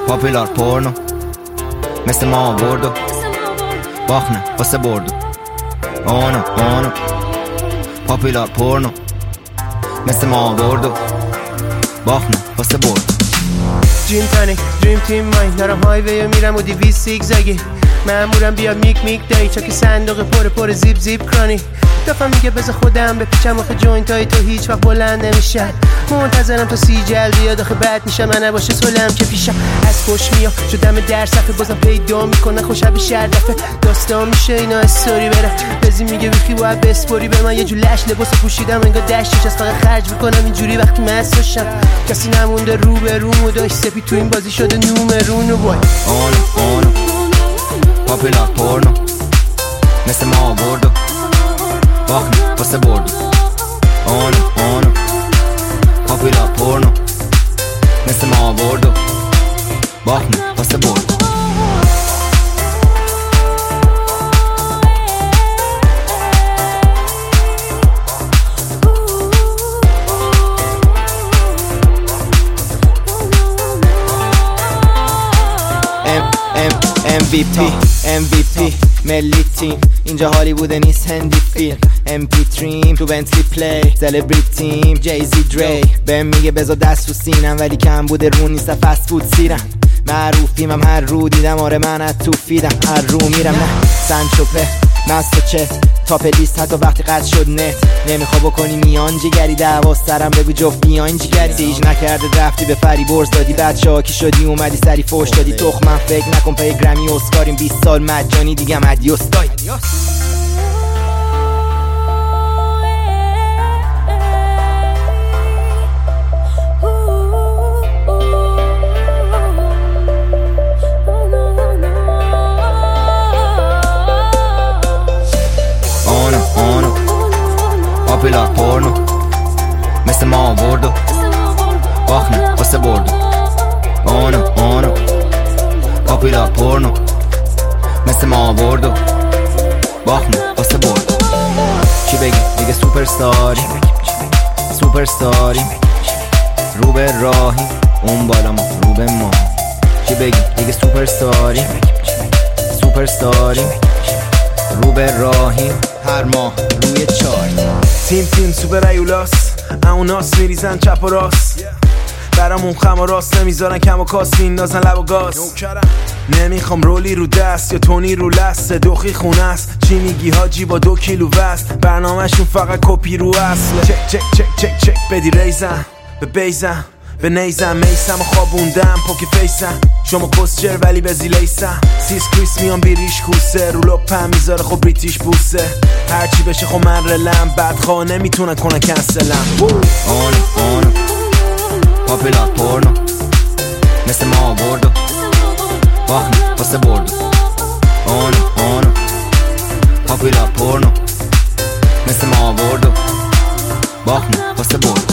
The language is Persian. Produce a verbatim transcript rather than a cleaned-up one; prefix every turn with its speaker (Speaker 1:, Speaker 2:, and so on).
Speaker 1: پاپیلار پورنو مثل ما آوردو باخنه واسه بردو آنو آنو پاپیلار پورنو مثل ما آوردو باخنه واسه بردو
Speaker 2: جین تانیک دریم تیم ماین دارم هایوی میرم و دیویز سیگزگی مامورم بیا میک میک دایی چاک صندوق پر پر زیپ زیپ کرانی دفعه میگه بذار خودم بپیچم آخه جوینت های تو هیچ وقت بلند نمیشن منتظرم تا سی جلد بیاد آخه بد میشه من نباشه سلم که پیشم از خوش میام شدم در صفحه بازم پیدا میکنه خوشبی شردفه داستان میشه اینا استوری بره بزی میگه ویخی باید بسپوری به من یه جو لش لباس پوشیدم انگار دشتش از فقط خرج میکنم اینجوری وقتی مست باشم کسی نمونده رو به رومو داشت سپی تو این بازی شده نومرونو وای
Speaker 1: آنو آنو پاپیلار پورنو مثل ما آوردو باخنه واسه بردو آنو آنو پاپیلار پورنو مثل ما آوردو باخنه واسه بردو ام وی پی ام وی پی ملی تیم اینجا هالیوود نیست هندی فیلم ام پی تریم تو بنتلی پلی سلبریتیم جیزی دری بهم میگه بذار دست رو سینم ولی کم بوده رو نیست فست فود سیرم معروفیم هم هر رو دیدم آره من از تو فیدم هر رو میرم نه سنچوپه مست و چت تاپ لیست حتی وقتی قد شد نت نمیخوا بکنی میان جگری دعوا سرم بگو جفت بیاین جگری سیج نکرده رفتی به فری برز دادی بعد شاکی شدی اومدی سری فوش دادی تخمم فکر نکن پای گرمی اسکاریم بیست سال مجانی دیگه ادیوس دای پاپیلار پورنو مثل ما آوردو باخنه واسه بردو آنو آنو پاپیلار پورنو مثل ما آوردو باخنه واسه بردو چی بگی دیگه سوپر ستاری سوپر ستاری رو به راهی اون بالا ما رو به ما چی بگی دیگه سوپر ستاری سوپر ستاری رو به راهی هر ماه روی چارت
Speaker 3: تیم تیم سوپر ایولاس اوناس میریزن چپ و راست برامون خم و راست نمیذارن کم و کاس میندازن لب و گاز نمیخوام رولی رو دست یا تونی رو لست دوخی خونه است چی میگی حاجی با دو کیلو وست برنامهشون فقط کپی رو اصله چک چک چک چک چک بدی ریزم به بیزم به نیزم میسم و خوابوندم پوکی فیسم شما کسچر ولی به زیلیسم سیس کریس میان بیریش کوسه رو لپم میذاره خب بریتیش بوسه هرچی بشه خب من رلم بدخواه نمیتونن کنن کنسلم
Speaker 1: آنو آنو پاپیلار پورنو مثل ما آوردو باخنه واسه بردو آنو آنو پاپیلار پورنو مثل ما آوردو باخنه واسه بردو